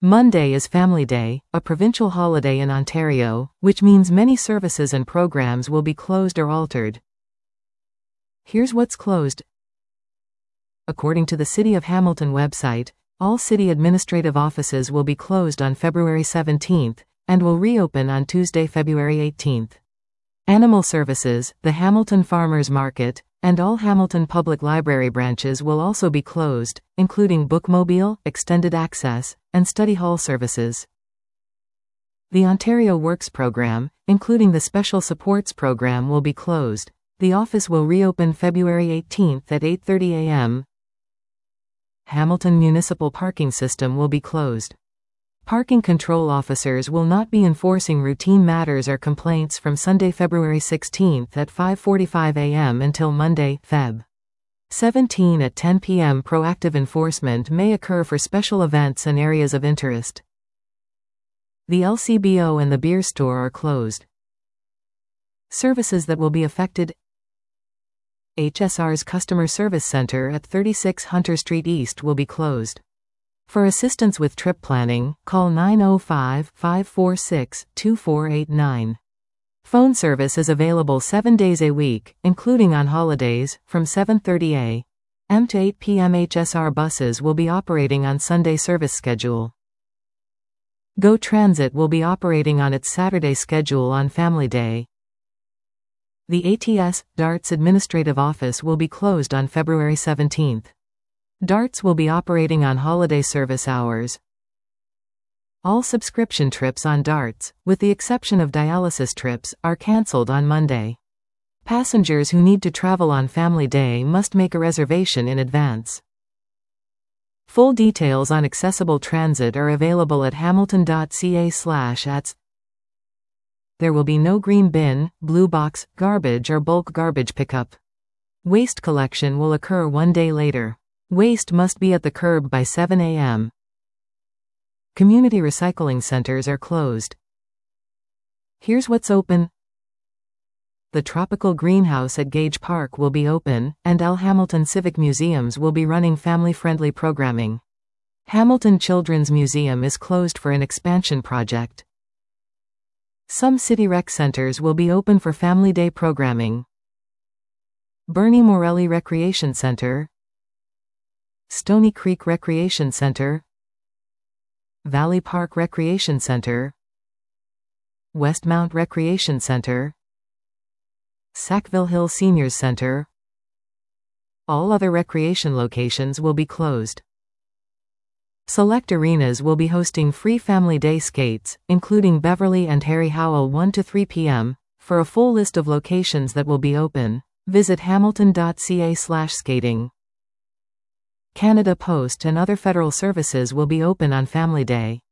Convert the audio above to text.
Monday is Family Day, a provincial holiday in Ontario, which means many services and programs will be closed or altered. Here's what's closed. According to the City of Hamilton website, all city administrative offices will be closed on February 17th, and will reopen on Tuesday, February 18th. Animal Services, the Hamilton Farmers Market, and all Hamilton Public Library branches will also be closed, including Bookmobile, Extended Access, and Study Hall services. The Ontario Works program, including the Special Supports program, will be closed. The office will reopen February 18th at 8:30 a.m. Hamilton Municipal Parking System will be closed. Parking control officers will not be enforcing routine matters or complaints from Sunday, February 16th at 5:45 a.m. until Monday, Feb. 17 at 10 p.m. Proactive enforcement may occur for special events and areas of interest. The LCBO and the beer store are closed. Services that will be affected: HSR's Customer Service Center at 36 Hunter Street East will be closed. For assistance with trip planning, call 905-546-2489. Phone service is available 7 days a week, including on holidays, from 7:30 a.m. to 8 p.m. HSR buses will be operating on Sunday service schedule. GO Transit will be operating on its Saturday schedule on Family Day. The ATS Darts Administrative Office will be closed on February 17th. Darts will be operating on holiday service hours. All subscription trips on Darts, with the exception of dialysis trips, are cancelled on Monday. Passengers who need to travel on Family Day must make a reservation in advance. Full details on accessible transit are available at hamilton.ca/ats. There will be no green bin, blue box, garbage or bulk garbage pickup. Waste collection will occur 1 day later. Waste must be at the curb by 7 a.m. Community recycling centers are closed. Here's what's open. The Tropical Greenhouse at Gage Park will be open, and L. Hamilton Civic Museums will be running family-friendly programming. Hamilton Children's Museum is closed for an expansion project. Some city rec centers will be open for Family Day programming. Bernie Morelli Recreation Center, Stony Creek Recreation Center, Valley Park Recreation Center, Westmount Recreation Center, Sackville Hill Seniors Center. All other recreation locations will be closed. Select arenas will be hosting free Family Day skates, including Beverly and Harry Howell 1 to 3 p.m. For a full list of locations that will be open, visit hamilton.ca/skating. Canada Post and other federal services will be open on Family Day.